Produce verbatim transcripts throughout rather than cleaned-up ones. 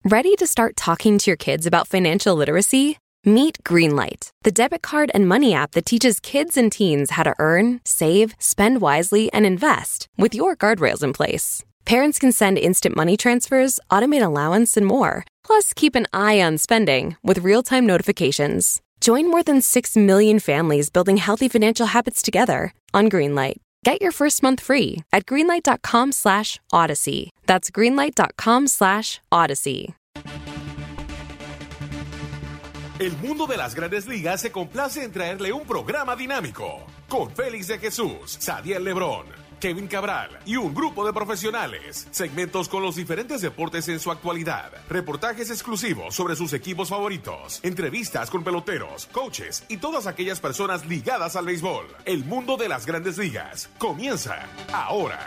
Ready to start talking to your kids about financial literacy? Meet Greenlight, the debit card and money app that teaches kids and teens how to earn, save, spend wisely, and invest with your guardrails in place. Parents can send instant money transfers, automate allowance, and more. Plus, keep an eye on spending with real-time notifications. Join more than six million families building healthy financial habits together on Greenlight. Get your first month free at greenlight.com slash odyssey. That's greenlight.com slash odyssey. El mundo de las grandes ligas se complace en traerle un programa dinámico con Félix de Jesús, Sadiel Lebrón, Kevin Cabral y un grupo de profesionales. Segmentos con los diferentes deportes en su actualidad. Reportajes exclusivos sobre sus equipos favoritos. Entrevistas con peloteros, coaches y todas aquellas personas ligadas al béisbol. El mundo de las grandes ligas comienza ahora.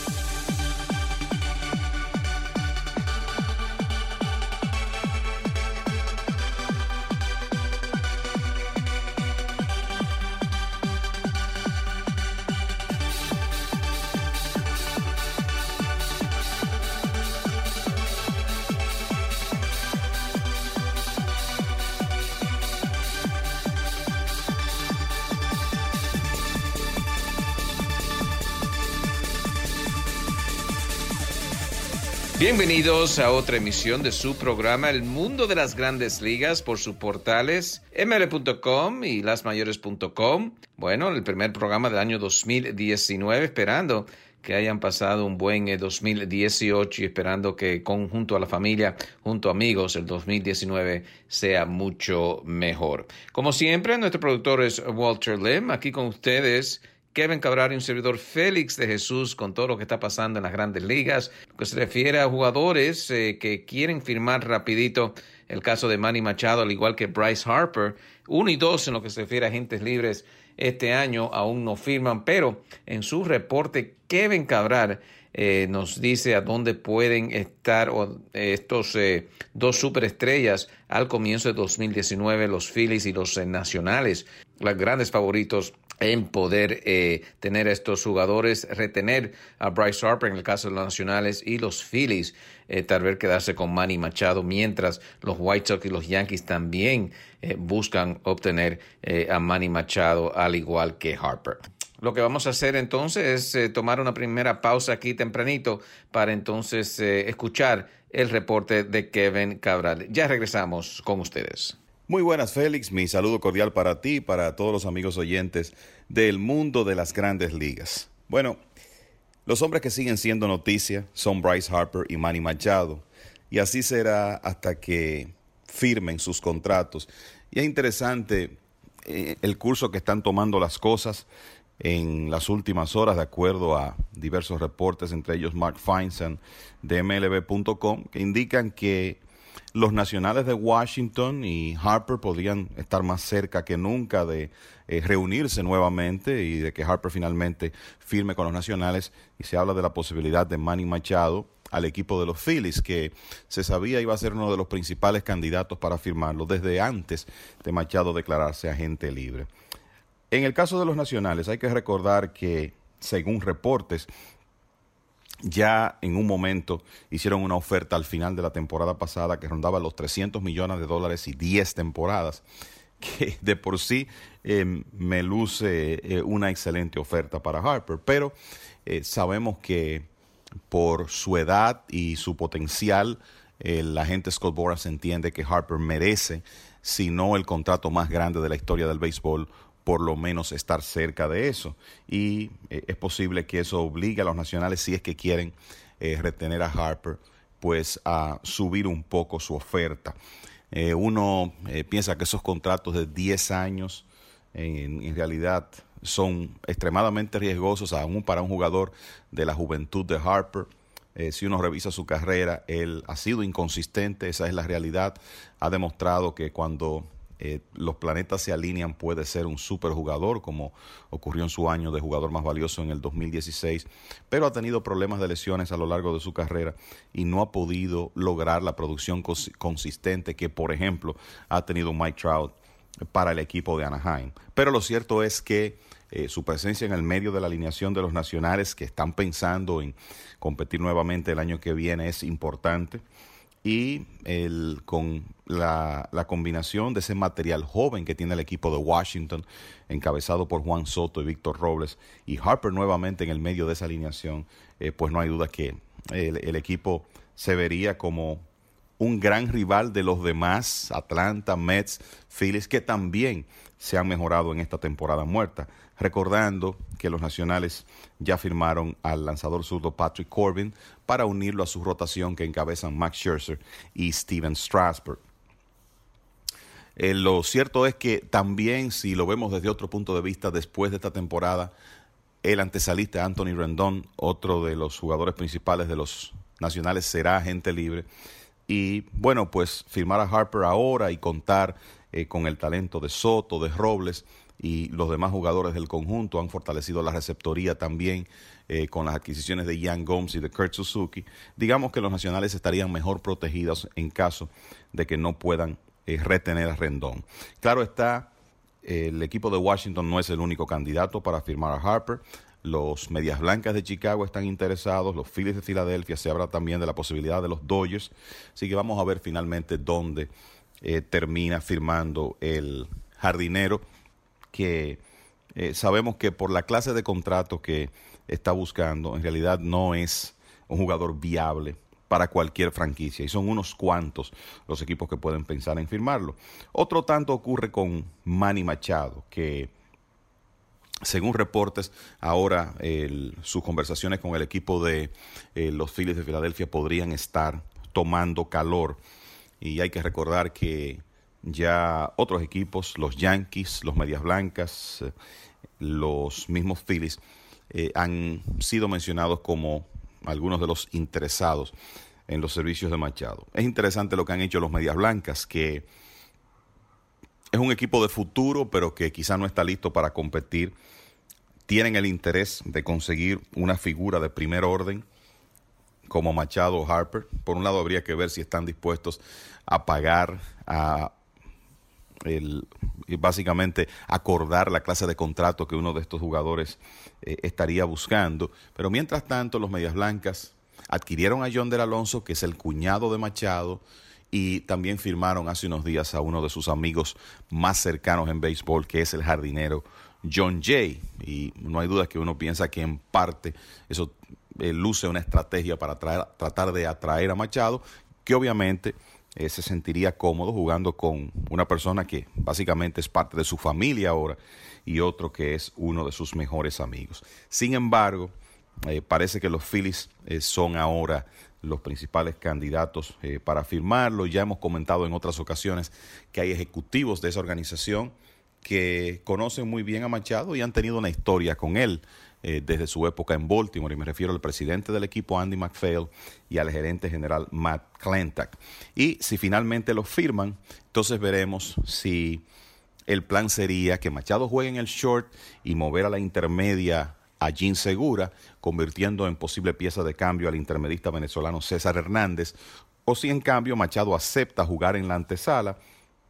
Bienvenidos a otra emisión de su programa El Mundo de las Grandes Ligas por sus portales eme ele punto com y las mayores punto com. Bueno, el primer programa del año dos mil diecinueve, esperando que hayan pasado un buen eh, dos mil dieciocho y esperando que con, junto a la familia, junto a amigos, el dos mil diecinueve sea mucho mejor. Como siempre, nuestro productor es Walter Lim, aquí con ustedes Kevin Cabral y un servidor Félix de Jesús con todo lo que está pasando en las grandes ligas. Lo que se refiere a jugadores eh, que quieren firmar rapidito, el caso de Manny Machado, al igual que Bryce Harper. Uno y dos en lo que se refiere a agentes libres este año aún no firman, pero en su reporte Kevin Cabral eh, nos dice a dónde pueden estar o, eh, estos eh, dos superestrellas al comienzo de dos mil diecinueve, los Phillies y los eh, Nacionales, los grandes favoritos en poder eh, tener a estos jugadores, retener a Bryce Harper en el caso de los Nacionales y los Phillies, eh, tal vez quedarse con Manny Machado, mientras los White Sox y los Yankees también eh, buscan obtener eh, a Manny Machado al igual que Harper. Lo que vamos a hacer entonces es eh, tomar una primera pausa aquí tempranito para entonces eh, escuchar el reporte de Kevin Cabral. Ya regresamos con ustedes. Muy buenas, Félix. Mi saludo cordial para ti y para todos los amigos oyentes del mundo de las grandes ligas. Bueno, los hombres que siguen siendo noticia son Bryce Harper y Manny Machado, y así será hasta que firmen sus contratos. Y es interesante eh, el curso que están tomando las cosas en las últimas horas, de acuerdo a diversos reportes, entre ellos Mark Feinsand de eme ele be punto com, que indican que los Nacionales de Washington y Harper podrían estar más cerca que nunca de eh, reunirse nuevamente y de que Harper finalmente firme con los Nacionales. Y se habla de la posibilidad de Manny Machado al equipo de los Phillies, que se sabía iba a ser uno de los principales candidatos para firmarlo desde antes de Machado declararse agente libre. En el caso de los Nacionales hay que recordar que, según reportes, ya en un momento hicieron una oferta al final de la temporada pasada que rondaba los trescientos millones de dólares y diez temporadas, que de por sí eh, me luce eh, una excelente oferta para Harper, pero eh, sabemos que por su edad y su potencial, el agente Scott Boras entiende que Harper merece, si no el contrato más grande de la historia del béisbol, por lo menos estar cerca de eso. Y eh, es posible que eso obligue a los Nacionales, si es que quieren eh, retener a Harper, pues a subir un poco su oferta. Eh, uno eh, piensa que esos contratos de diez años en, en realidad son extremadamente riesgosos, aún para un jugador de la juventud de Harper. Eh, si uno revisa su carrera, él ha sido inconsistente, esa es la realidad. Ha demostrado que cuando Eh, los planetas se alinean puede ser un superjugador, como ocurrió en su año de jugador más valioso en el dos mil dieciséis, pero ha tenido problemas de lesiones a lo largo de su carrera y no ha podido lograr la producción cons- consistente que, por ejemplo, ha tenido Mike Trout para el equipo de Anaheim. Pero lo cierto es que eh, su presencia en el medio de la alineación de los Nacionales, que están pensando en competir nuevamente el año que viene, es importante. y el, con la, la combinación de ese material joven que tiene el equipo de Washington, encabezado por Juan Soto y Víctor Robles, y Harper nuevamente en el medio de esa alineación, eh, pues no hay duda que el, el equipo se vería como un gran rival de los demás, Atlanta, Mets, Phillies, que también se han mejorado en esta temporada muerta. Recordando que los nacionales ya firmaron al lanzador zurdo Patrick Corbin para unirlo a su rotación que encabezan Max Scherzer y Steven Strasburg. Eh, lo cierto es que también, si lo vemos desde otro punto de vista, después de esta temporada, el antesalista Anthony Rendón, otro de los jugadores principales de los nacionales, será agente libre. Y bueno, pues firmar a Harper ahora y contar eh, con el talento de Soto, de Robles y los demás jugadores del conjunto han fortalecido la receptoría también eh, con las adquisiciones de Yan Gomes y de Kurt Suzuki. Digamos que los nacionales estarían mejor protegidos en caso de que no puedan eh, retener a Rendón. Claro está, eh, el equipo de Washington no es el único candidato para firmar a Harper. Los Medias Blancas de Chicago están interesados, los Phillies de Filadelfia, se habla también de la posibilidad de los Dodgers, así que vamos a ver finalmente dónde eh, termina firmando el jardinero, que eh, sabemos que por la clase de contrato que está buscando, en realidad no es un jugador viable para cualquier franquicia, y son unos cuantos los equipos que pueden pensar en firmarlo. Otro tanto ocurre con Manny Machado, que según reportes, ahora el, sus conversaciones con el equipo de eh, los Phillies de Filadelfia podrían estar tomando calor. Y hay que recordar que ya otros equipos, los Yankees, los Medias Blancas, eh, los mismos Phillies, eh, han sido mencionados como algunos de los interesados en los servicios de Machado. Es interesante lo que han hecho los Medias Blancas, que es un equipo de futuro, pero que quizá no está listo para competir. Tienen el interés de conseguir una figura de primer orden como Machado o Harper. Por un lado, habría que ver si están dispuestos a pagar, a el, básicamente acordar la clase de contrato que uno de estos jugadores eh, estaría buscando. Pero mientras tanto, los Medias Blancas adquirieron a Yonder Alonso, que es el cuñado de Machado, y también firmaron hace unos días a uno de sus amigos más cercanos en béisbol, que es el jardinero John Jay. Y no hay duda que uno piensa que en parte eso eh, luce una estrategia para traer, tratar de atraer a Machado, que obviamente eh, se sentiría cómodo jugando con una persona que básicamente es parte de su familia ahora y otro que es uno de sus mejores amigos. Sin embargo, eh, parece que los Phillies eh, son ahora los principales candidatos eh, para firmarlo. Ya hemos comentado en otras ocasiones que hay ejecutivos de esa organización que conocen muy bien a Machado y han tenido una historia con él eh, desde su época en Baltimore, y me refiero al presidente del equipo Andy MacPhail y al gerente general Matt Klentak. Y si finalmente lo firman, entonces veremos si el plan sería que Machado juegue en el short y mover a la intermedia a Jean Segura, convirtiendo en posible pieza de cambio al intermedista venezolano César Hernández, o si en cambio Machado acepta jugar en la antesala,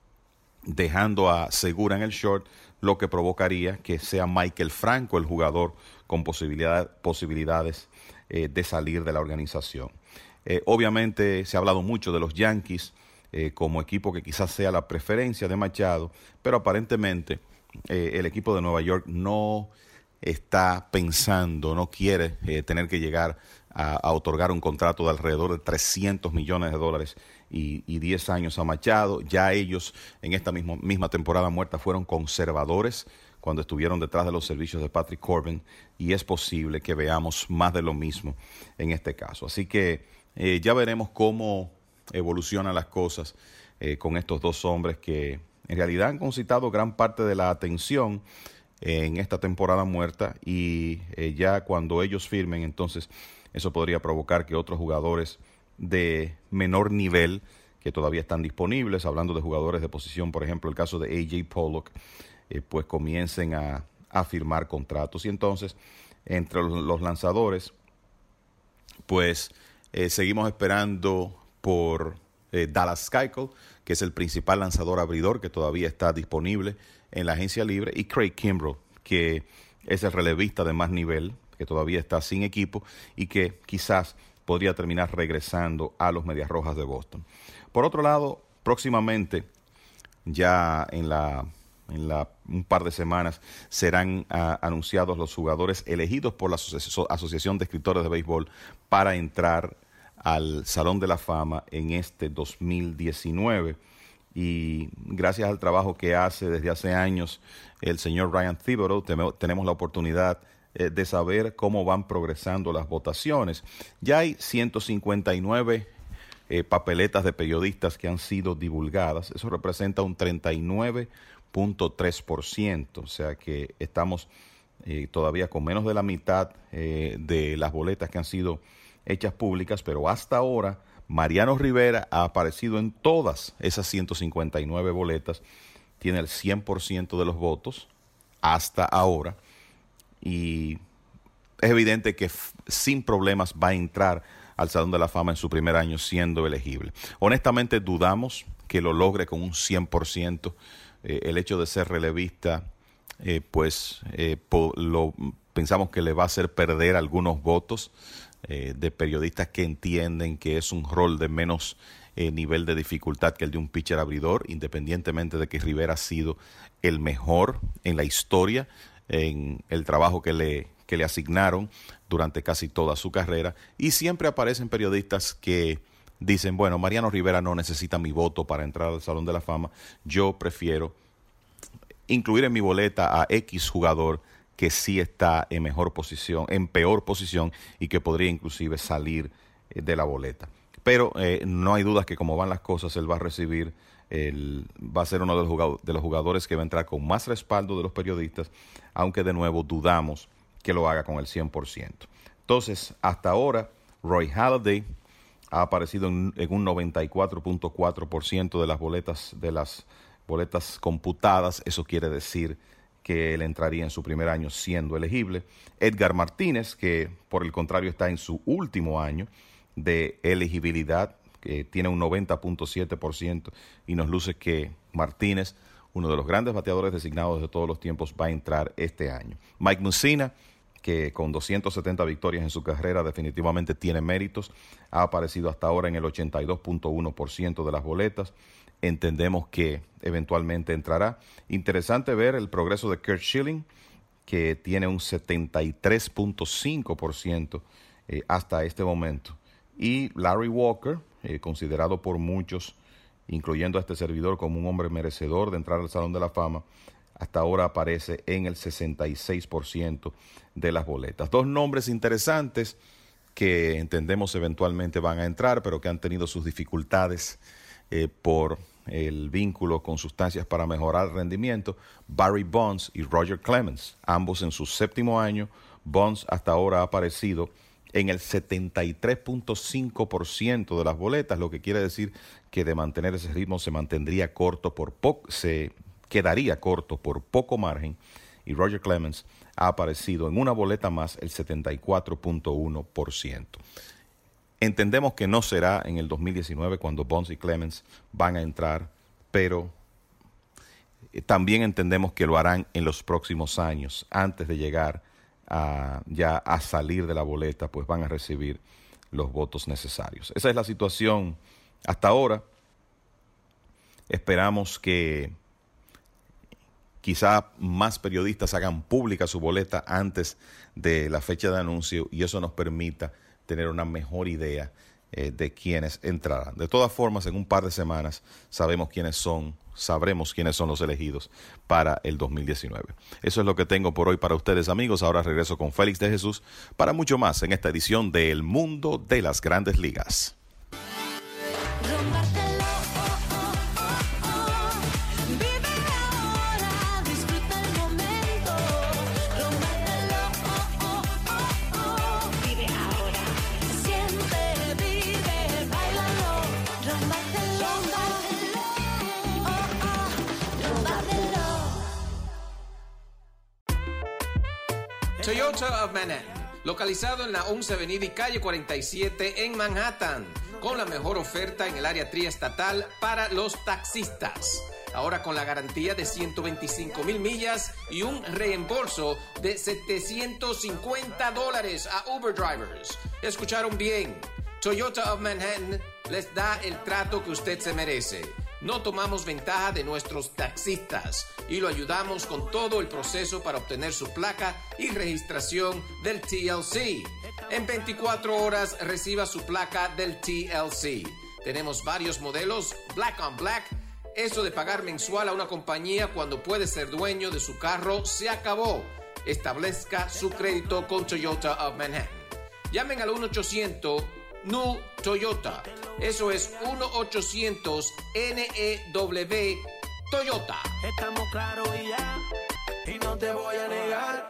dejando a Segura en el short, lo que provocaría que sea Michael Franco el jugador con posibilidad, posibilidades eh, de salir de la organización. Eh, obviamente se ha hablado mucho de los Yankees eh, como equipo que quizás sea la preferencia de Machado, pero aparentemente eh, el equipo de Nueva York no está pensando, no quiere eh, tener que llegar a, a otorgar un contrato de alrededor de trescientos millones de dólares y, y diez años a Machado. Ya ellos en esta misma, misma temporada muerta fueron conservadores cuando estuvieron detrás de los servicios de Patrick Corbin, y es posible que veamos más de lo mismo en este caso. Así que eh, ya veremos cómo evolucionan las cosas eh, con estos dos hombres que en realidad han concitado gran parte de la atención en esta temporada muerta, y eh, ya cuando ellos firmen, entonces eso podría provocar que otros jugadores de menor nivel que todavía están disponibles, hablando de jugadores de posición, por ejemplo el caso de A J Pollock, eh, pues comiencen a, a firmar contratos. Y entonces entre los, los lanzadores pues eh, seguimos esperando por eh, Dallas Keuchel, que es el principal lanzador abridor que todavía está disponible en la agencia libre, y Craig Kimbrel, que es el relevista de más nivel, que todavía está sin equipo y que quizás podría terminar regresando a los Medias Rojas de Boston. Por otro lado, próximamente, ya en la en la, un par de semanas, serán uh, anunciados los jugadores elegidos por la Asoci- Asociación de Escritores de Béisbol para entrar al Salón de la Fama en este dos mil diecinueve. Y gracias al trabajo que hace desde hace años el señor Ryan Thibodaux, tenemos la oportunidad eh, de saber cómo van progresando las votaciones. Ya hay ciento cincuenta y nueve eh, papeletas de periodistas que han sido divulgadas. Eso representa un treinta y nueve punto tres por ciento, o sea que estamos eh, todavía con menos de la mitad eh, de las boletas que han sido hechas públicas, pero hasta ahora Mariano Rivera ha aparecido en todas esas ciento cincuenta y nueve boletas, tiene el cien por ciento de los votos hasta ahora, y es evidente que f- sin problemas va a entrar al Salón de la Fama en su primer año siendo elegible. Honestamente dudamos que lo logre con un cien por ciento. Eh, el hecho de ser relevista, eh, pues eh, po- lo, pensamos que le va a hacer perder algunos votos eh, de periodistas que entienden que es un rol de menos eh, nivel de dificultad que el de un pitcher abridor, independientemente de que Rivera ha sido el mejor en la historia, en el trabajo que le, que le asignaron durante casi toda su carrera, y siempre aparecen periodistas que dicen, bueno, Mariano Rivera no necesita mi voto para entrar al Salón de la Fama, yo prefiero incluir en mi boleta a X jugador que sí está en mejor posición, en peor posición, y que podría inclusive salir eh, de la boleta. Pero eh, no hay dudas que como van las cosas, él va a recibir, el, va a ser uno de los, jugadores, de los jugadores que va a entrar con más respaldo de los periodistas, aunque de nuevo dudamos que lo haga con el cien por ciento. Entonces, hasta ahora, Roy Halladay ha aparecido en, en un noventa y cuatro punto cuatro por ciento de las boletas de las boletas computadas. Eso quiere decir que él entraría en su primer año siendo elegible. Edgar Martínez, que por el contrario está en su último año de elegibilidad, que tiene un noventa punto siete por ciento, y nos luce que Martínez, uno de los grandes bateadores designados de todos los tiempos, va a entrar este año. Mike Mussina, que con doscientas setenta victorias en su carrera definitivamente tiene méritos, ha aparecido hasta ahora en el ochenta y dos punto uno por ciento de las boletas. Entendemos que eventualmente entrará. Interesante ver el progreso de Curt Schilling, que tiene un setenta y tres punto cinco por ciento eh, hasta este momento. Y Larry Walker, eh, considerado por muchos, incluyendo a este servidor, como un hombre merecedor de entrar al Salón de la Fama, hasta ahora aparece en el sesenta y seis por ciento de las boletas. Dos nombres interesantes que entendemos eventualmente van a entrar, pero que han tenido sus dificultades eh, por el vínculo con sustancias para mejorar el rendimiento: Barry Bonds y Roger Clemens, ambos en su séptimo año. Bonds hasta ahora ha aparecido en el setenta y tres punto cinco por ciento de las boletas, lo que quiere decir que de mantener ese ritmo se mantendría corto por poco, se quedaría corto por poco margen, y Roger Clemens ha aparecido en una boleta más, el setenta y cuatro punto uno por ciento. Entendemos que no será en el dos mil diecinueve cuando Bonds y Clemens van a entrar, pero también entendemos que lo harán en los próximos años, antes de llegar a, ya a salir de la boleta, pues van a recibir los votos necesarios. Esa es la situación hasta ahora. Esperamos que quizá más periodistas hagan pública su boleta antes de la fecha de anuncio, y eso nos permita tener una mejor idea eh, de quiénes entrarán. De todas formas, en un par de semanas sabemos quiénes son, sabremos quiénes son los elegidos para el dos mil diecinueve. Eso es lo que tengo por hoy para ustedes, amigos. Ahora regreso con Félix de Jesús para mucho más en esta edición de El Mundo de las Grandes Ligas. Toyota of Manhattan, localizado en la once Avenida y calle cuarenta y siete en Manhattan, con la mejor oferta en el área triestatal para los taxistas. Ahora con la garantía de ciento veinticinco mil millas y un reembolso de setecientos cincuenta dólares a Uber drivers. ¿Escucharon bien? Toyota of Manhattan les da el trato que usted se merece. No tomamos ventaja de nuestros taxistas y lo ayudamos con todo el proceso para obtener su placa y registración del T L C. En veinticuatro horas reciba su placa del T L C. Tenemos varios modelos, Black on Black. Eso de pagar mensual a una compañía cuando puede ser dueño de su carro se acabó. Establezca su crédito con Toyota of Manhattan. Llamen al uno ochocientos N U Toyota. Eso es uno ochocientos N E W Toyota. Estamos claros y ya, y no te voy a negar.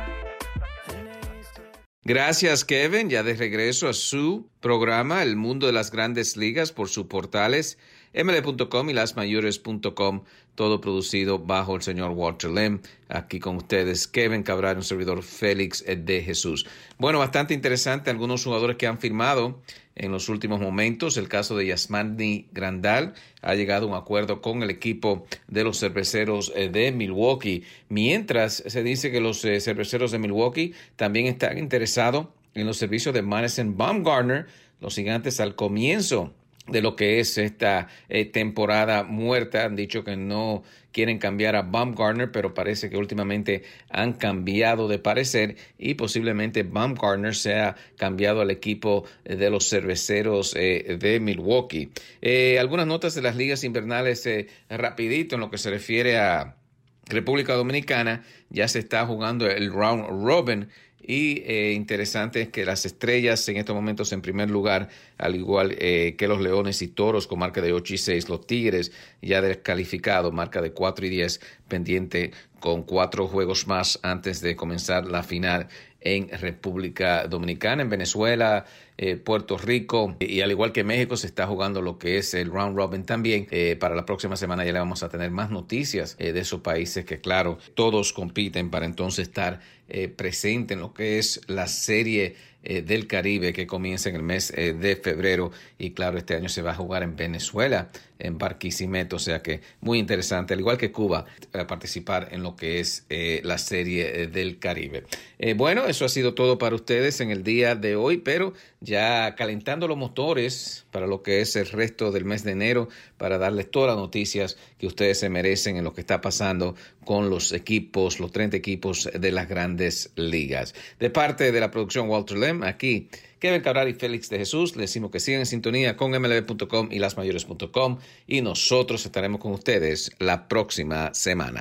Gracias, Kevin, ya de regreso a su programa El Mundo de las Grandes Ligas por sus portales M L B punto com y las mayores punto com, todo producido bajo el señor Walter Lim. Aquí con ustedes, Kevin Cabral, un servidor Félix de Jesús. Bueno, bastante interesante algunos jugadores que han firmado en los últimos momentos. El caso de Yasmani Grandal ha llegado a un acuerdo con el equipo de los Cerveceros de Milwaukee, mientras se dice que los eh, Cerveceros de Milwaukee también están interesados en los servicios de Madison Bumgarner, los Gigantes al comienzo de lo que es esta eh, temporada muerta. Han dicho que no quieren cambiar a Bumgarner, pero parece que últimamente han cambiado de parecer y posiblemente Bumgarner sea cambiado al equipo de los Cerveceros eh, de Milwaukee. Eh, algunas notas de las ligas invernales eh, rapidito en lo que se refiere a República Dominicana. Ya se está jugando el round robin. Y eh, interesante es que las Estrellas en estos momentos en primer lugar, al igual eh, que los Leones y Toros con marca de ocho y seis, los Tigres ya descalificados, marca de cuatro y diez, pendiente con cuatro juegos más antes de comenzar la final en República Dominicana. En Venezuela, eh, Puerto Rico y al igual que México se está jugando lo que es el round robin también. Eh, para la próxima semana ya le vamos a tener más noticias eh, de esos países que claro, todos compiten para entonces estar eh, presente en lo que es la serie eh, del Caribe que comienza en el mes eh, de febrero y claro, este año se va a jugar en Venezuela, en Barquisimeto, o sea que muy interesante, al igual que Cuba, a participar en lo que es eh, la serie eh, del Caribe. Eh, bueno, eso ha sido todo para ustedes en el día de hoy, pero ya calentando los motores para lo que es el resto del mes de enero, para darles todas las noticias que ustedes se merecen en lo que está pasando con los equipos, los treinta equipos de las grandes ligas. De parte de la producción Walter Lim, aquí Kevin Cabral y Félix de Jesús, les decimos que sigan en sintonía con M L B punto com y las mayores punto com y nosotros estaremos con ustedes la próxima semana.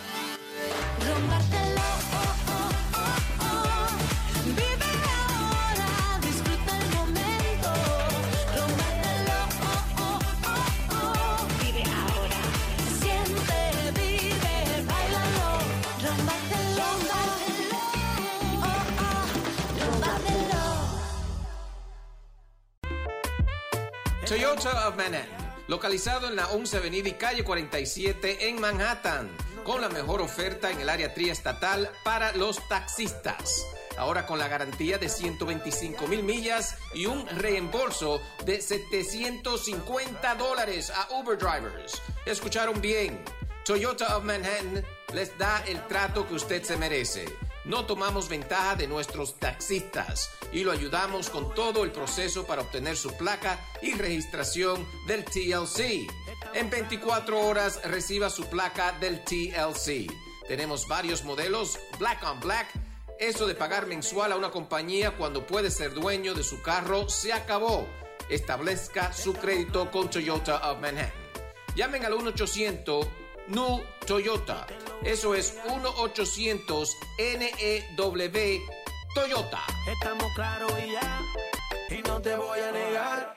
Toyota of Manhattan, localizado en la once Avenida y calle cuarenta y siete en Manhattan, con la mejor oferta en el área triestatal para los taxistas. Ahora con la garantía de ciento veinticinco mil millas y un reembolso de setecientos cincuenta dólares a Uber drivers. ¿Escucharon bien? Toyota of Manhattan les da el trato que usted se merece. No tomamos ventaja de nuestros taxistas y lo ayudamos con todo el proceso para obtener su placa y registración del T L C. En veinticuatro horas reciba su placa del T L C. Tenemos varios modelos, Black on Black. Eso de pagar mensual a una compañía cuando puede ser dueño de su carro se acabó. Establezca su crédito con Toyota of Manhattan. Llamen al uno ochocientos N U Toyota. Eso es uno ochocientos N E W Toyota. Estamos claros y ya, y no te voy a negar.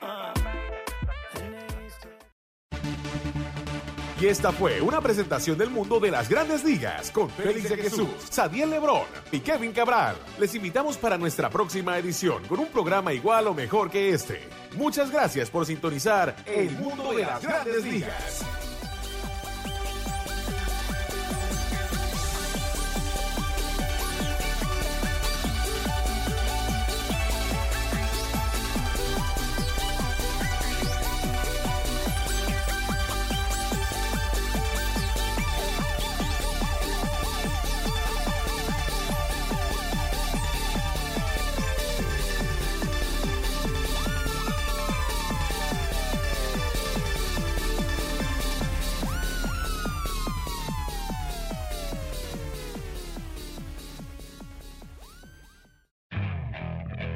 Y esta fue una presentación del mundo de las grandes ligas con Félix de Jesús, Sadiel Lebrón y Kevin Cabral. Les invitamos para nuestra próxima edición con un programa igual o mejor que este. Muchas gracias por sintonizar El Mundo de las Grandes Ligas.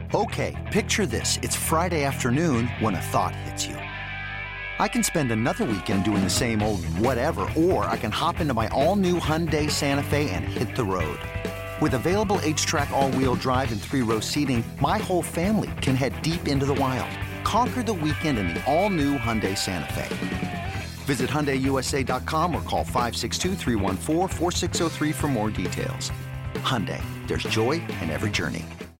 Okay, picture this. It's Friday afternoon when a thought hits you. I can spend another weekend doing the same old whatever, or I can hop into my all-new Hyundai Santa Fe and hit the road. With available H-Track all-wheel drive and three-row seating, my whole family can head deep into the wild. Conquer the weekend in the all-new Hyundai Santa Fe. Visit Hyundai U S A dot com or call five six two, three one four, four six zero three for more details. Hyundai, there's joy in every journey.